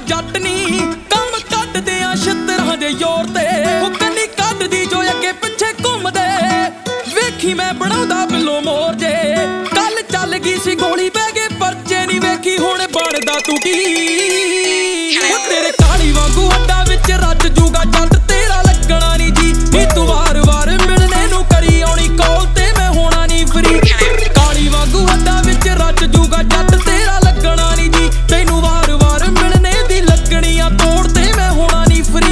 जट नी कम कटदे आ छतरां दे जोर ते ओ कन्नी कटदी जो अगे पिछे घुमदे वेखी मैं बनाउंदा बिलो मोर जे कल चल गई सी गोली बह गए परचे नी वेखी हुण बनदा तू की ओ तेरे काली वांगू हड्डां विच रच जूगा जट तेरा लगना नी जी नी तू वार वार मिलने नू करी आउणी कॉल ते मैं होना नी फ्री काली वांगू हड्डां विच रच जूगा जट तेरा लगना नी जी तैनू वार वार मिलने दी लगनी आ तोड़ ते मैं होना नी फ्री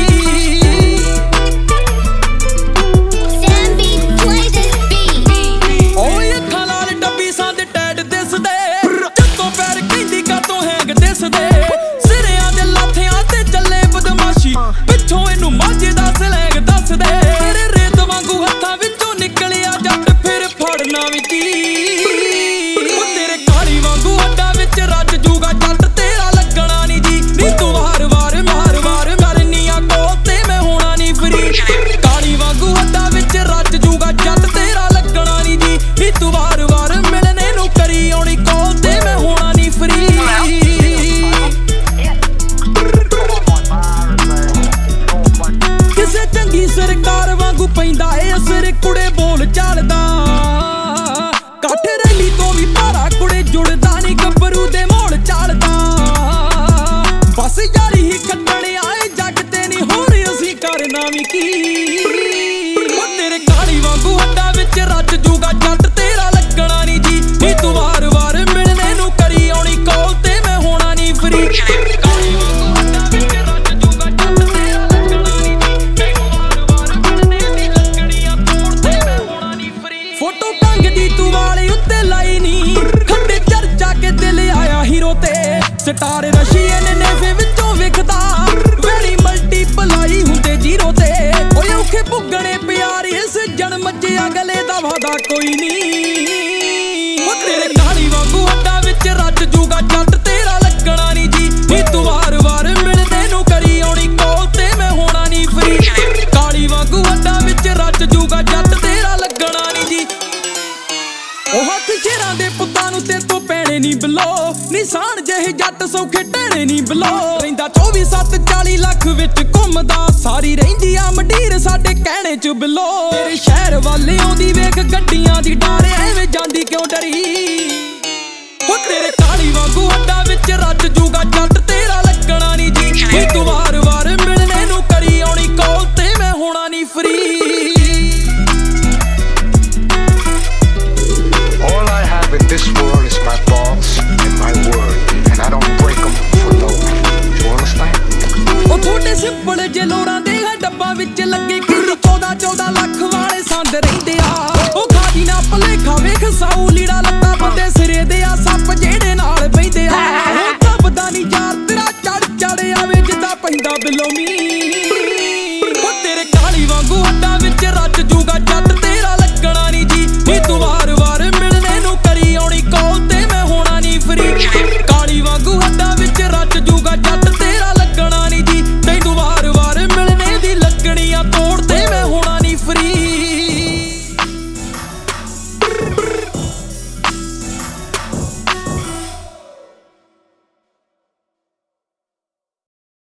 ओए अखां लाल डब्बी सां दे टैड दिसदे जत्तों पैर कहंदी कातों हैंग दिसदे सिरियां दे लाथियां ते चले बदमाशी पिछों इनू माझे दा सलैंग दसदे तेरे रेत वांगू हत्थां विचों निकलिया जट फिर फड़ना भी की ओ तेरे काली वांगू हड्डां विच रच जूगा जट तेरा लगना नी जी नी तू वार वार मरनी आ कोल ते मैं होना नी फ्री काली वांगू हड्डां विच रच जूगा जट तेरा लगना नी जी नी तू वार वार मिलने नू करी आउणी कॉल ते मैं होना नी फ्री किसे चंगी सरकार वांगू पैंदा ए असर कुड़े बोल चलदा काठ रैली तो भी भारा कुड़े जुड़दा नी गब्बरू दे मोड़ चलदा बस यारी ही खट्टण आए जग ते नी होर असीं करना भी की ओ तेरे काली वांगू हड्डां विच रच जूगा जट तेरा लगना नी जी नी तू वार वार मिलने नू करी आउणी कॉल ते मैं होना नी फ्री काली वांगू हड्डां विच रच जूगा जट तेरा लगना नी जी तैनू वार वार मिलने दी लगनी आ तोड़ ते मैं होना नी फ्री फोटो टंगदी तू वाले उत्ते लाई नी खड्डे चर्चा के दिल आया हीरो ते स्टार रशियन नेफे विचों विखदा वेली मल्टीपलाई हुंदे जीरो ते ओए औखे भुगणे प्यार इस जन्म च अगले दा वादा कोई नी ओ तेरे काली वांगू हड्डां विच रच जूगा जट तेरा लगना नी जी नी तू वार वार मिलने नू करी आउणी कॉल ते मैं होना नी फ्री काली वांगू हड्डां विच रच जूगा जट तेरा लगना नी जी ओ हथ शेरां दे पुत्तां नू ते तों पैणे नी बिलो निशान जहे जट सौखे टहणे नी बिलो रहिंदा 24/7 40 लाख विच घुमदा सारी रहिंदी आ मंडीर साडे कहणे च बिलो तेरे शहर वाले आउंदी वेख गड्डियां दी डार एवें जांदी क्यों डरी ओ तेरे काली वांगू हड्डां विच रच जूगा जट